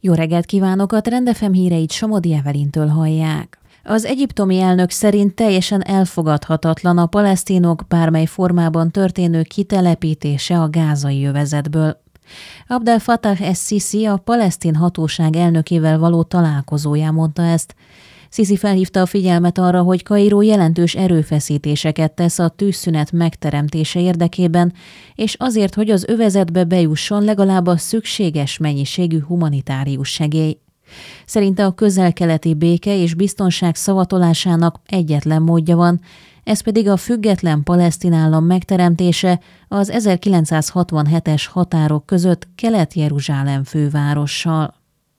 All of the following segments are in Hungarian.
Jó reggelt kívánok, a Trend FM híreit Somodi Evelintől hallják. Az egyiptomi elnök szerint teljesen elfogadhatatlan a palesztinok bármely formában történő kitelepítése a gázai övezetből. Abdel Fattah es-Sisi a palesztin hatóság elnökével való találkozóján mondta ezt. Sisi felhívta a figyelmet arra, hogy Kairó jelentős erőfeszítéseket tesz a tűzszünet megteremtése érdekében, és azért, hogy az övezetbe bejusson legalább a szükséges mennyiségű humanitárius segély. Szerinte a közel-keleti béke és biztonság szavatolásának egyetlen módja van, ez pedig a független palesztin állam megteremtése az 1967-es határok között Kelet-Jeruzsálem fővárossal.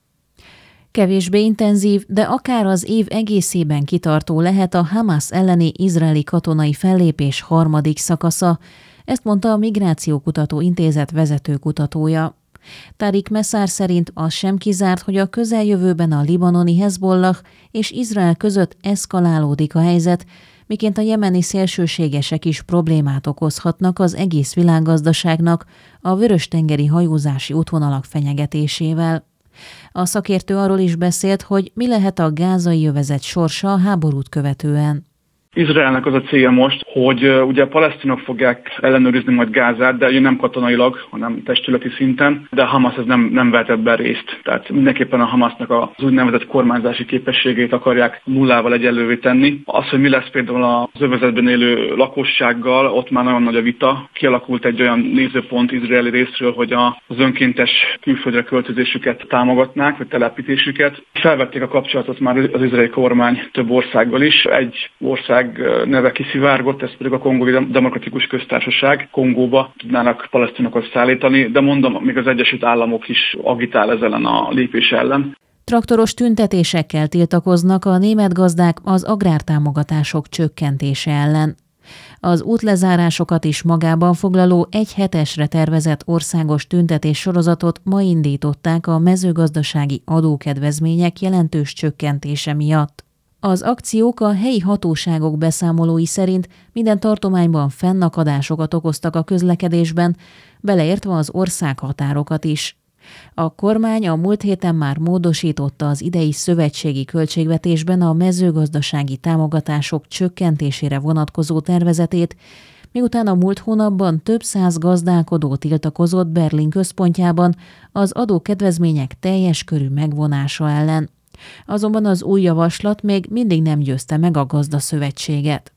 Kevésbé intenzív, de akár az év egészében kitartó lehet a Hamas elleni izraeli katonai fellépés harmadik szakasza, ezt mondta a Migrációkutató Intézet vezető kutatója. Tariq Messar szerint az sem kizárt, hogy a közeljövőben a libanoni Hezbollah és Izrael között eszkalálódik a helyzet, miként a jemeni szélsőségesek is problémát okozhatnak az egész világgazdaságnak a vörös-tengeri hajózási útvonalak fenyegetésével. A szakértő arról is beszélt, hogy mi lehet a gázai övezet sorsa a háborút követően. Izraelnek az a célja most, hogy ugye a palesztinok fogják ellenőrizni majd Gázát, de nem katonailag, hanem testületi szinten, de a Hamas ez nem vett ebben részt. Tehát mindenképpen a Hamasnak az úgynevezett kormányzási képességét akarják nullával egyenlővé tenni. Az, hogy mi lesz például az övezetben élő lakossággal, ott már nagyon nagy a vita. Kialakult egy olyan nézőpont izraeli részről, hogy az önkéntes külföldre költözésüket támogatnák, vagy telepítésüket. Felvették a kapcsolatot már az izraeli kormány több országgal is. Egy ország neve kiszivárgott, ez pedig a Kongói Demokratikus Köztársaság. Kongóba tudnának palesztinokat szállítani, de mondom, még az Egyesült Államok is agitál ezzel a lépés ellen. Traktoros tüntetésekkel tiltakoznak a német gazdák az agrártámogatások csökkentése ellen. Az útlezárásokat is magában foglaló egy hetesre tervezett országos tüntetés sorozatot ma indították a mezőgazdasági adókedvezmények jelentős csökkentése miatt. Az akciók a helyi hatóságok beszámolói szerint minden tartományban fennakadásokat okoztak a közlekedésben, beleértve az országhatárokat is. A kormány a múlt héten már módosította az idei szövetségi költségvetésben a mezőgazdasági támogatások csökkentésére vonatkozó tervezetét, miután a múlt hónapban több száz gazdálkodó tiltakozott Berlin központjában az adókedvezmények teljes körű megvonása ellen. Azonban az új javaslat még mindig nem győzte meg a gazdaszövetséget.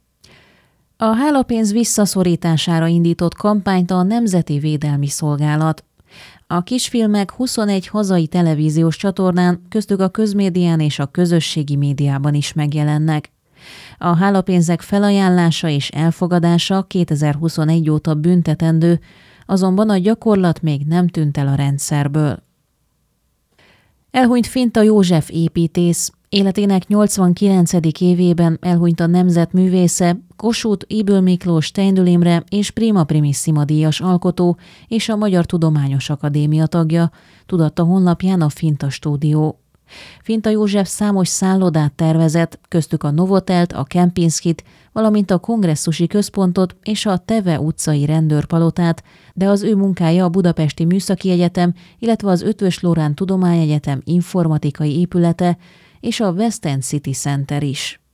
A hálapénz visszaszorítására indított kampányt a Nemzeti Védelmi Szolgálat. A kisfilmek 21 hazai televíziós csatornán, köztük a közmédián és a közösségi médiában is megjelennek. A hálapénzek felajánlása és elfogadása 2021 óta büntetendő, azonban a gyakorlat még nem tűnt el a rendszerből. Elhunyt Finta József építész, életének 89. évében elhunyt a nemzetművésze, Kossuth, Ybl Miklós, Steindl Imre és Prima Primissima díjas alkotó és a Magyar Tudományos Akadémia tagja, tudatta honlapján a Finta Stúdió. Finta József számos szállodát tervezett, köztük a Novotelt, a Kempinskit, valamint a Kongresszusi Központot és a Teve utcai rendőrpalotát, de az ő munkája a Budapesti Műszaki Egyetem, illetve az Eötvös Loránd Tudományegyetem informatikai épülete és a West End City Center is.